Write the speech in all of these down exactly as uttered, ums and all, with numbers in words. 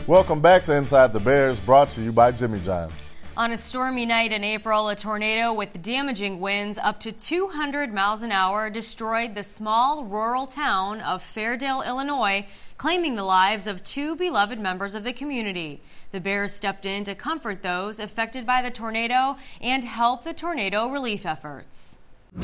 Welcome back to Inside the Bears, brought to you by Jimmy John's. On a stormy night in April, a tornado with damaging winds up to two hundred miles an hour destroyed the small rural town of Fairdale, Illinois, claiming the lives of two beloved members of the community. The Bears stepped in to comfort those affected by the tornado and help the tornado relief efforts.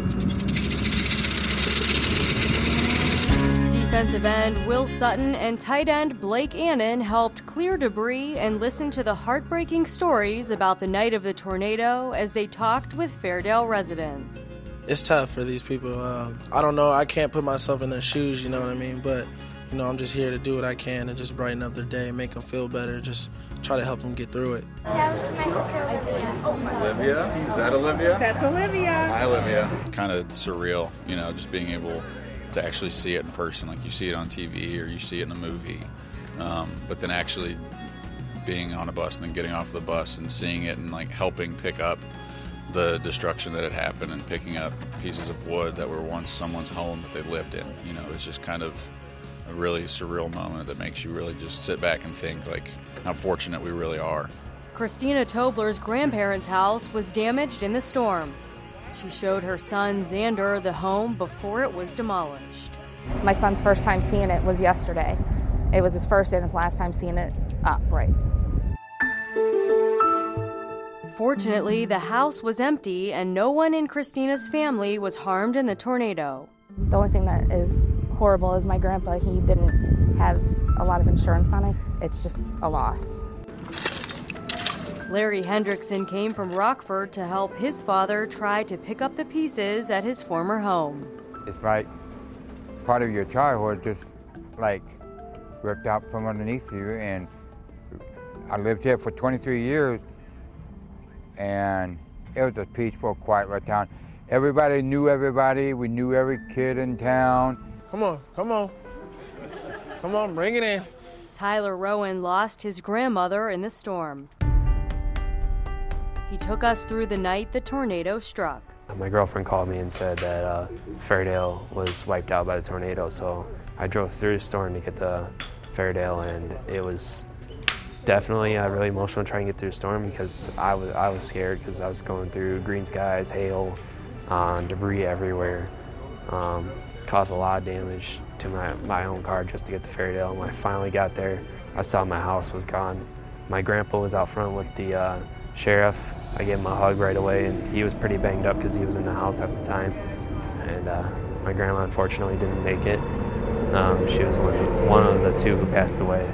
Defensive end Will Sutton and tight end Blake Annan helped clear debris and listen to the heartbreaking stories about the night of the tornado as they talked with Fairdale residents. It's tough for these people. Um, I don't know. I can't put myself in their shoes, you know what I mean? But, you know, I'm just here to do what I can and just brighten up their day, make them feel better, just try to help them get through it. That was my sister Olivia. Olivia? Is that Olivia? That's Olivia. Hi, Olivia. Kind of surreal, you know, just being able to actually see it in person, like you see it on T V or you see it in a movie, um, but then actually being on a bus and then getting off the bus and seeing it and like helping pick up the destruction that had happened and picking up pieces of wood that were once someone's home that they lived in. You know, it's just kind of a really surreal moment that makes you really just sit back and think like how fortunate we really are. Christina Tobler's grandparents' house was damaged in the storm. She showed her son Xander the home before it was demolished. My son's first time seeing it was yesterday. It was his first and his last time seeing it upright. Fortunately, the house was empty and no one in Christina's family was harmed in the tornado. The only thing that is horrible is my grandpa. He didn't have a lot of insurance on it. It's just a loss. Larry Hendrickson came from Rockford to help his father try to pick up the pieces at his former home. It's like part of your childhood just like ripped out from underneath you, and I lived here for twenty-three years, and it was a peaceful, quiet little town. Everybody knew everybody. We knew every kid in town. Come on, come on. Come on, bring it in. Tyler Rowan lost his grandmother in the storm. He took us through the night the tornado struck. My girlfriend called me and said that uh, Fairdale was wiped out by the tornado, so I drove through the storm to get to Fairdale, and it was definitely uh, really emotional trying to get through the storm because I was I was scared because I was going through green skies, hail, uh, debris everywhere. Um, caused a lot of damage to my, my own car just to get to Fairdale. When I finally got there, I saw my house was gone. My grandpa was out front with the uh, sheriff. I gave him a hug right away, and he was pretty banged up because he was in the house at the time. And uh, my grandma unfortunately didn't make it. Um, she was one, one of the two who passed away.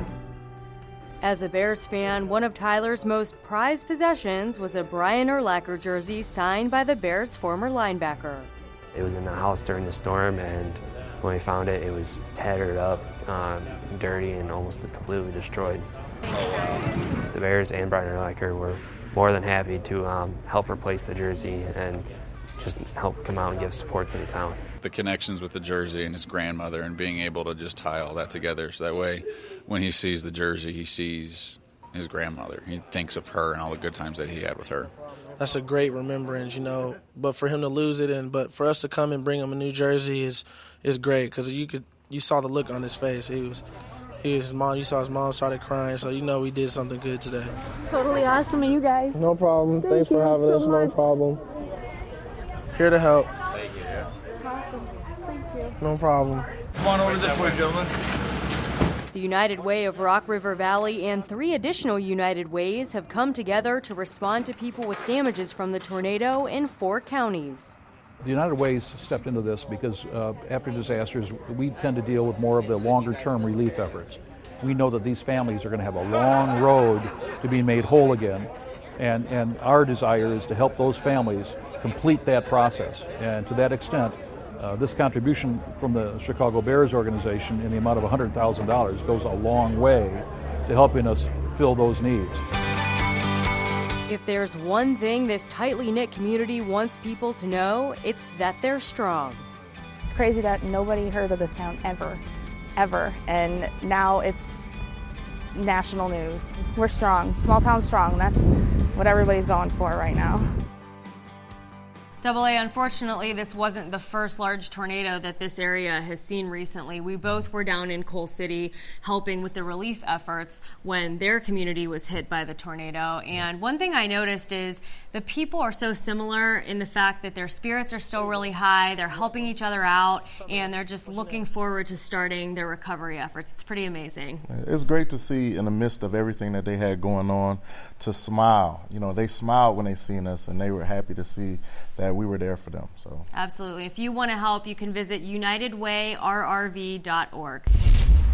As a Bears fan, one of Tyler's most prized possessions was a Brian Urlacher jersey signed by the Bears' former linebacker. It was in the house during the storm, and when we found it, it was tattered up, um, dirty, and almost completely destroyed. The Bears and Brian Urlacher were more than happy to um, help replace the jersey and just help come out and give support to the town. The connections with the jersey and his grandmother and being able to just tie all that together so that way when he sees the jersey, he sees his grandmother. He thinks of her and all the good times that he had with her. That's a great remembrance, you know, but for him to lose it and but for us to come and bring him a new jersey is is great because you could you saw the look on his face. He was he was mom. You saw his mom started crying, so you know we did something good today. Totally awesome of you guys. No problem. Thank Thanks for having so us. much. No problem. Here to help. It's awesome. Thank you. No problem. Come on over this way, gentlemen. The United Way of Rock River Valley and three additional United Ways have come together to respond to people with damages from the tornado in four counties. The United Ways stepped into this because uh, after disasters, we tend to deal with more of the longer-term relief efforts. We know that these families are going to have a long road to be made whole again, and, and our desire is to help those families complete that process. And to that extent, uh, this contribution from the Chicago Bears organization in the amount of one hundred thousand dollars goes a long way to helping us fill those needs. If there's one thing this tightly knit community wants people to know, it's that they're strong. It's crazy that nobody heard of this town ever, ever, and now it's national news. We're strong, small town strong. That's what everybody's going for right now. Double A, unfortunately, this wasn't the first large tornado that this area has seen recently. We both were down in Coal City helping with the relief efforts when their community was hit by the tornado. And one thing I noticed is the people are so similar in the fact that their spirits are still really high, they're helping each other out, and they're just looking forward to starting their recovery efforts. It's pretty amazing. It's great to see in the midst of everything that they had going on to smile. You know, they smiled when they seen us, and they were happy to see that we were there for them. So absolutely. If you want to help, you can visit united way r r v dot org.